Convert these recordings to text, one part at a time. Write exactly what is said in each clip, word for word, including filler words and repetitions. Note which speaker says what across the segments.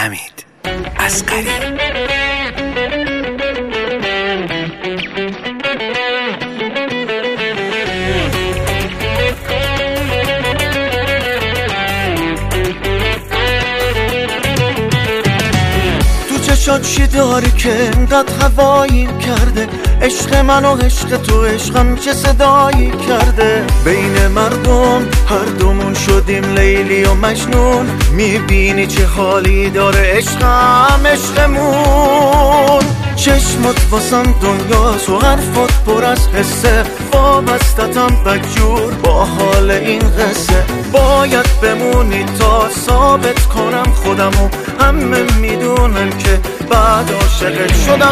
Speaker 1: حمید اصغری.
Speaker 2: چشات چی داری که انقدر هواییم کرده؟ عشق من و عشق تو، عشقم چه صدایی کرده؟ بین مردم هر دومون شدیم لیلی و مجنون، میبینی چه حالی داره عشقم عشقمون. چشمت واسم دنیاست و حرفات پر از قصه، وابستتم بدجور با حال این قصه. باید بمونی تا ثابت کنم خودمو، همه میدونن که بعد عاشقت شدم.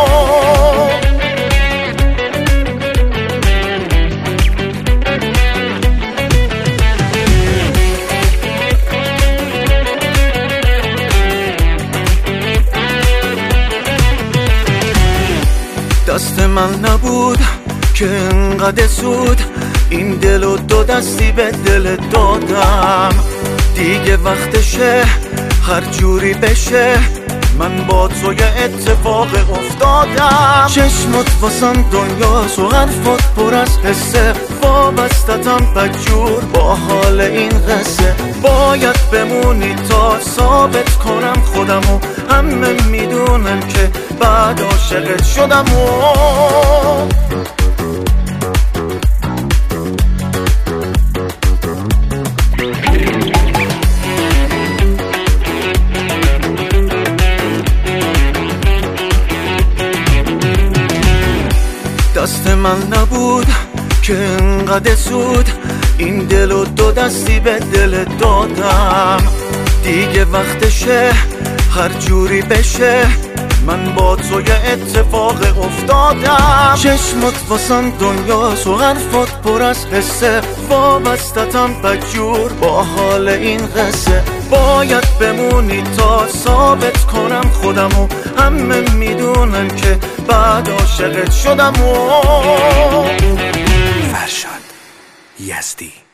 Speaker 2: دست من نبود که انقدر زود این دل و دو دستی به دل دادم. دیگه وقتشه هر جوری بشه، من با تو یه اتفاق افتادم. چشمت واسم دنیاست و حرفات پر از قصه، وابستتم بدجور با حال این قصه. باید بمونی تا ثابت کنم خودمو، همه میدونن که بعد عاشقت شدم. دست من نبود که انقدر زود این دل و دو دستی به دل دادم. دیگه وقتشه هر جوری بشه، من با تو یه اتفاق افتادم. چشمت واسم دنیاست و حرفات پر از قصه، وابستتم بدجور با حال این قصه. باید بمونی تا ثابت کنم خودمو، همه میدونن که بعد عاشقت شدم.
Speaker 1: فرشاد یزدی.